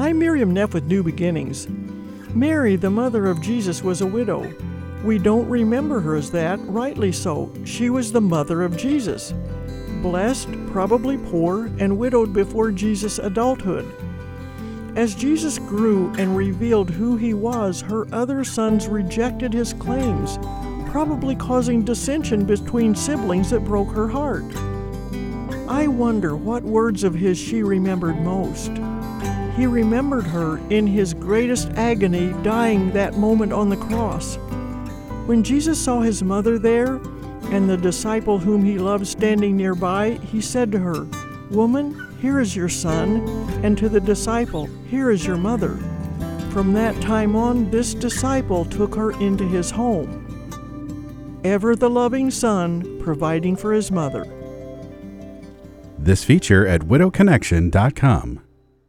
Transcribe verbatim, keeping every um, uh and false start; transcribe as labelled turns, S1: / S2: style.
S1: I'm Miriam Neff with New Beginnings. Mary, the mother of Jesus, was a widow. We don't remember her as that, rightly so. She was the mother of Jesus. Blessed, probably poor, and widowed before Jesus' adulthood. As Jesus grew and revealed who he was, her other sons rejected his claims, probably causing dissension between siblings that broke her heart. I wonder what words of his she remembered most. He remembered her in his greatest agony, dying that moment on the cross. When Jesus saw his mother there and the disciple whom he loved standing nearby, he said to her, "Woman, here is your son," and to the disciple, "Here is your mother." From that time on, this disciple took her into his home. Ever the loving son, providing for his mother.
S2: This feature at widow connection dot com.